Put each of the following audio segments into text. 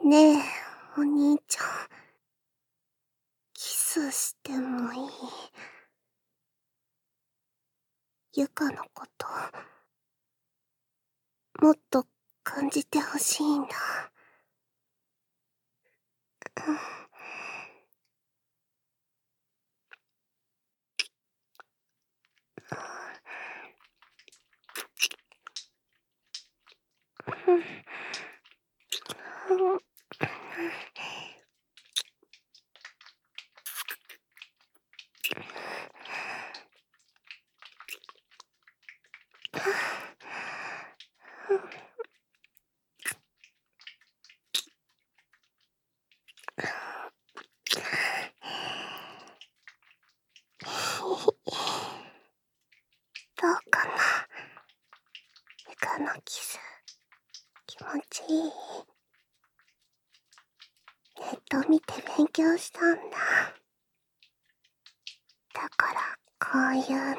ねえ、お兄ちゃん。キスしてもいい？ゆかのこと、もっと感じてほしいんだ。どうかな、ゆかのキス、気持ちいい？ネット見て勉強したんだ。だからこういうのも。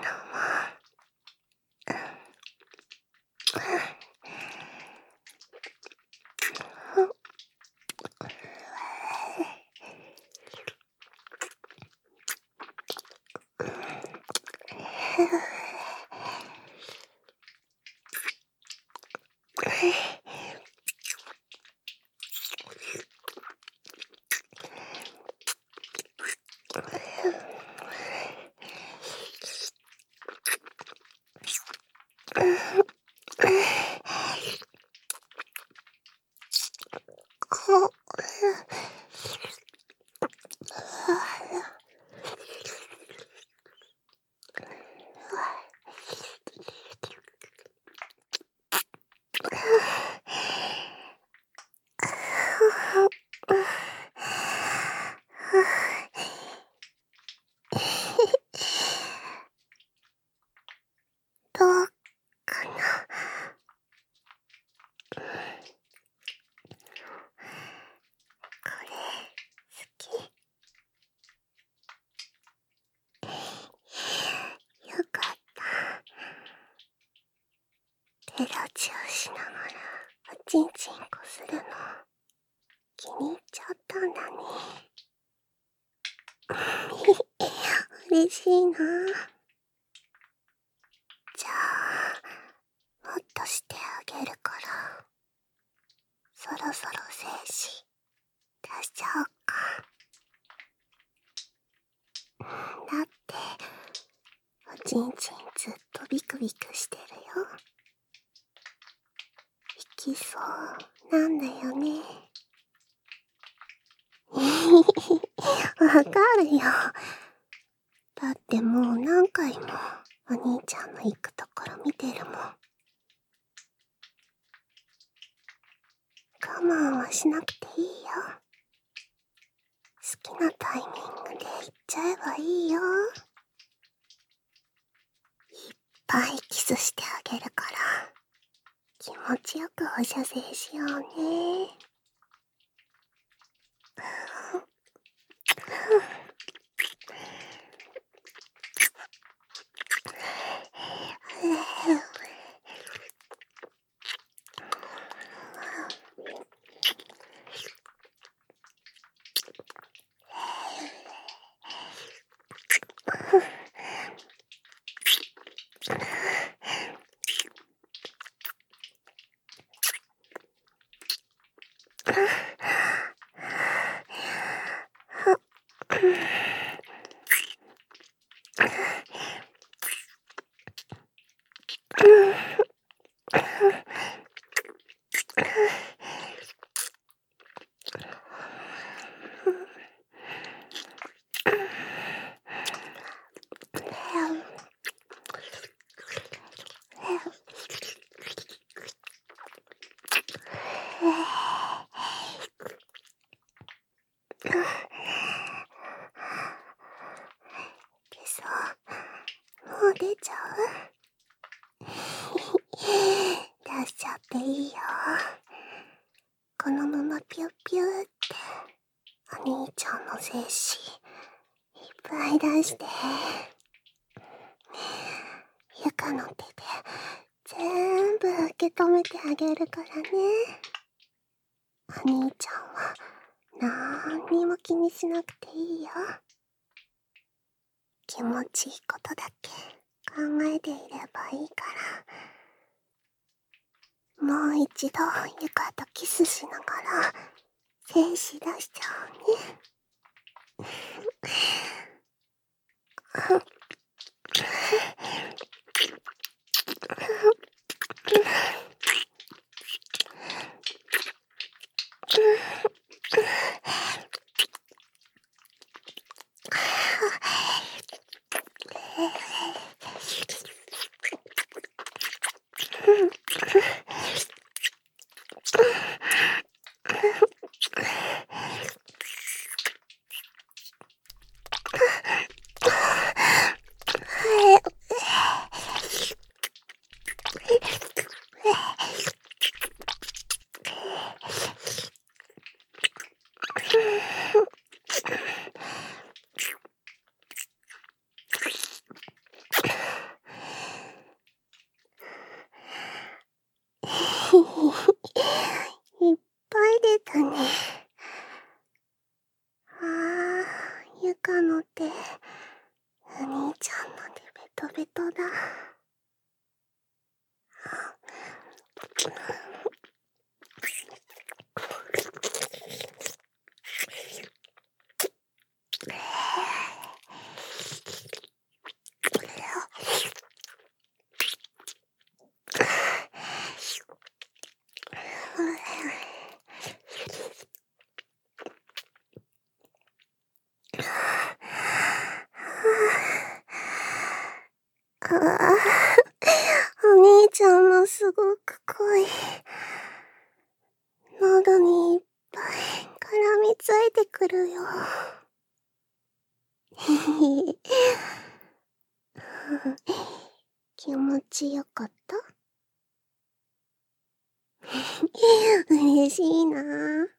どうかな。これ好き？よかった。手立ちをしながらおちんちんこするの気に入っちゃったんだね。嬉しいな。じゃあもっとしてあげるから、そろそろ精子出しちゃおうか。だっておちんちんずっとビクビクしてるよ。引きそうなんだよね。わかるよ。だってもう何回もお兄ちゃんの行くところ見てるもん。我慢はしなくていいよ。好きなタイミングで行っちゃえばいいよ。いっぱいキスしてあげるから気持ちよくお射精しようね。でさ、もう出ちゃう？出しちゃっていいよ。このままピュッピューってお兄ちゃんの精子いっぱい出して、ゆかの手で全部受け止めてあげるからね。 お兄ちゃんはなんにも気にしなくていいよ。気持ちいいことだけ考えていればいいから。もう一度ゆかとキスしながら精子出しちゃうね。いっぱい出たね。ゆかの手、お兄ちゃんの手ベトベトだ。お兄ちゃんもすごく濃い。喉にいっぱい絡みついてくるよ。気持ちよかった？嬉しいな。